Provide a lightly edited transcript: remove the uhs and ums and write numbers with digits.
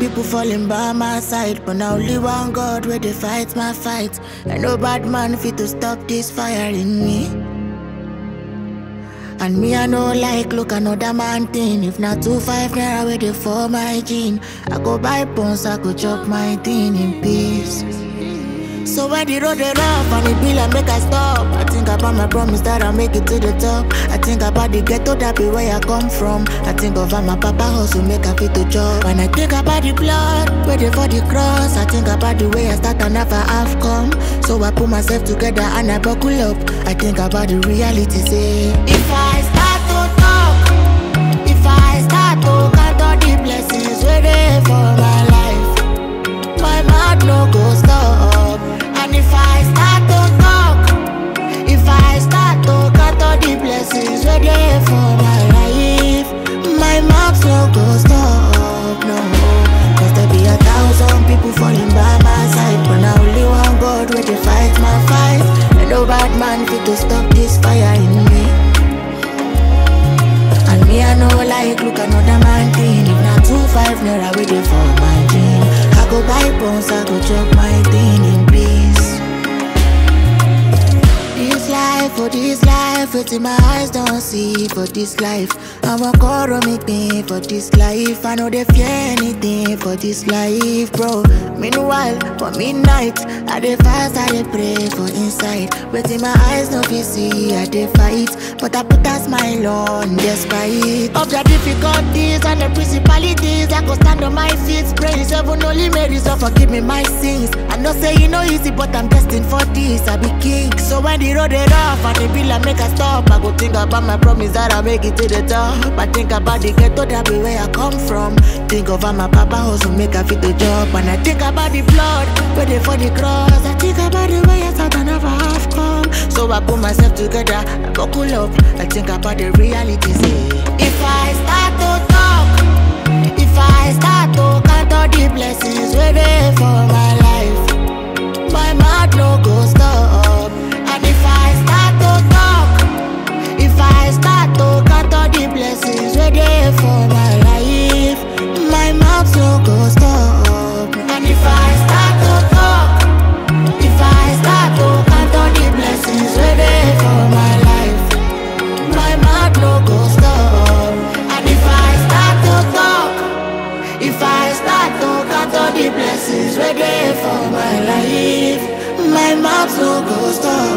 people falling by my side, but now only one God where they fight my fight. And no bad man fit to stop this fire in me. And me I know like look another man thing. If not 2-5 naira where they for my gene, I go buy pons, I go chop my thing in peace. So when the road is rough and it be like make I stop, I think about my promise that I'll make it to the top. I think about the ghetto that be where I come from. I think of how my papa hustle make a fit to job. When I think about the blood, waiting for the cross, I think about the way I start and never have come. So I put myself together and I buckle up. I think about the reality, say if I start to talk, if I start to count all the blessings waiting for my life, my mouth no go stop. And if I start to talk, if I start to count all the blessings we're there for my life, my mouth no go stop, no. Cause there be 1,000 people falling by my side, but now only one God where they fight my fight. And no bad man fit to stop this fire in me. And me I know like look another man thing. If not 2-5 naira where they for my dream, I go buy pons, I go chop my thing in peace. This life, it's in my eyes don't see. For this life, I'm a call make me for this life. I know they fear anything for this life, bro. Meanwhile, for midnight, I dey fast, I dey pray for inside. But in my eyes, no fit see, I dey fight. But I put a smile on despite of the difficulties and the principalities. I go stand on my feet, praise heaven, only Mary, so forgive me my sins. I know say you know easy, but I'm destined for this. I be king, so when the road is rough and the bill I make a stop, I go think about my promise that I make it to the top. I think about the ghetto that be where I come from. Think of how my papa hustle make a fit the job. And I think about the blood waiting for the cross. I think about the way I thought I never have come. So I put myself together, I buckle up. I think about the reality, say if I start to talk, if I start to count all the blessings waiting for my life, my mouth no go stop. And if I start to talk, if I start to count all the blessings waiting for my life, my mouth no go stop. And if I start to talk, if I start to count all the blessings waiting for my life, my mouth no go stop. And if I start to talk, if I start to count all the blessings waiting for my life, my mouth no go stop.